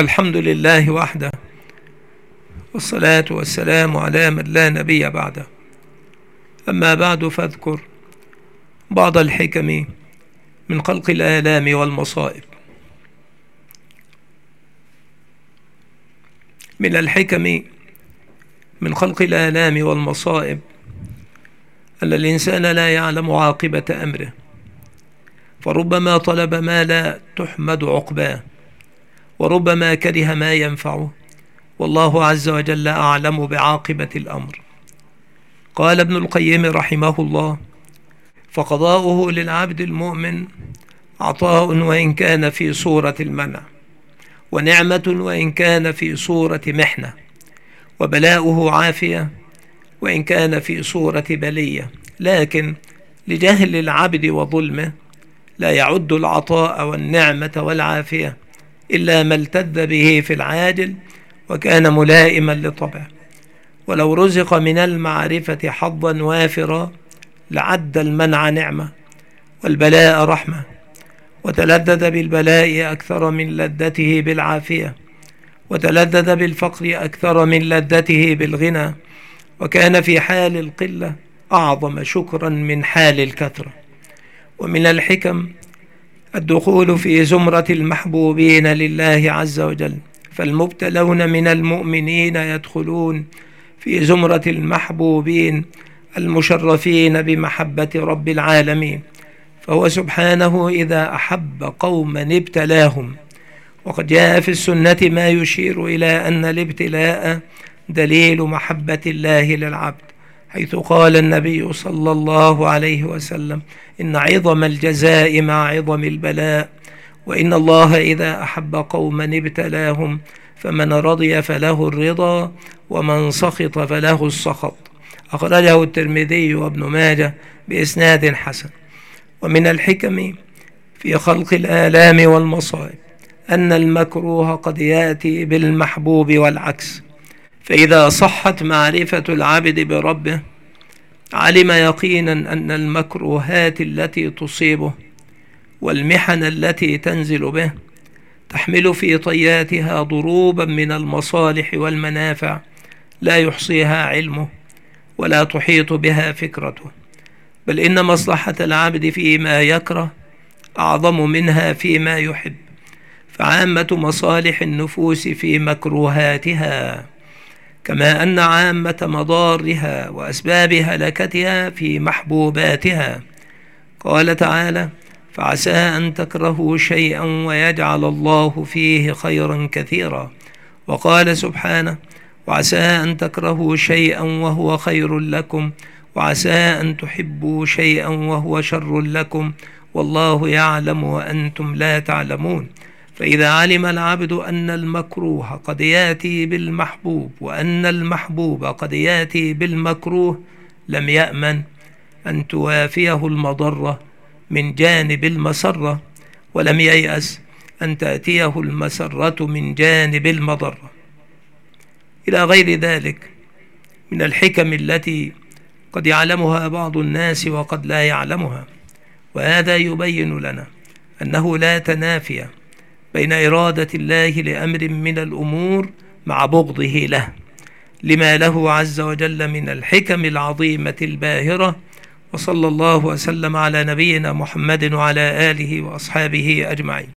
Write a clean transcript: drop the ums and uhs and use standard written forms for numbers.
الحمد لله وحده، والصلاة والسلام على من لا نبي بعده. أما بعد، فاذكر بعض الحكم من خلق الآلام والمصائب. من الحكم من خلق الآلام والمصائب أن الإنسان لا يعلم عاقبة أمره، فربما طلب ما لا تحمد عقباه، وربما كره ما ينفعه، والله عز وجل أعلم بعاقبة الأمر. قال ابن القيم رحمه الله: فقضاؤه للعبد المؤمن عطاء وإن كان في صورة المنع، ونعمة وإن كان في صورة محنة، وبلاؤه عافية وإن كان في صورة بلية. لكن لجهل العبد وظلمه لا يعد العطاء والنعمة والعافية إلا ما التذ به في العاجل وكان ملائما لطبعه، ولو رزق من المعرفة حظا وافرا لعد المنع نعمة والبلاء رحمة، وتلذذ بالبلاء أكثر من لذته بالعافية، وتلذذ بالفقر أكثر من لذته بالغنى، وكان في حال القلة أعظم شكرا من حال الكثرة. ومن الحكم الدخول في زمرة المحبوبين لله عز وجل، فالمبتلون من المؤمنين يدخلون في زمرة المحبوبين المشرفين بمحبة رب العالمين، فهو سبحانه إذا أحب قوما ابتلاهم. وقد جاء في السنة ما يشير إلى أن الابتلاء دليل محبة الله للعبد، حيث قال النبي صلى الله عليه وسلم: إن عظم الجزاء مع عظم البلاء، وإن الله إذا أحب قوما ابتلاهم، فمن رضي فله الرضا ومن سخط فله السخط. أخرجه الترمذي وابن ماجه بإسناد حسن. ومن الحكم في خلق الآلام والمصائب أن المكروه قد يأتي بالمحبوب والعكس، فإذا صحت معرفة العبد بربه علم يقينا أن المكروهات التي تصيبه والمحن التي تنزل به تحمل في طياتها ضروبا من المصالح والمنافع لا يحصيها علمه ولا تحيط بها فكرته، بل إن مصلحة العبد فيما يكره أعظم منها فيما يحب، فعامة مصالح النفوس في مكروهاتها، كما أن عامة مضارها وأسباب هلكتها في محبوباتها. قال تعالى: فعسى أن تكرهوا شيئا ويجعل الله فيه خيرا كثيرا. وقال سبحانه: وعسى أن تكرهوا شيئا وهو خير لكم، وعسى أن تحبوا شيئا وهو شر لكم، والله يعلم وأنتم لا تعلمون. فإذا علم العبد أن المكروه قد يأتي بالمحبوب وأن المحبوب قد يأتي بالمكروه لم يأمن أن توافيه المضرة من جانب المسرة، ولم ييأس أن تأتيه المسرة من جانب المضرة، إلى غير ذلك من الحكم التي قد يعلمها بعض الناس وقد لا يعلمها. وهذا يبين لنا أنه لا تنافي بين إرادة الله لأمر من الأمور مع بغضه له، لما له عز وجل من الحكم العظيمة الباهرة. وصلى الله وسلم على نبينا محمد وعلى آله وأصحابه أجمعين.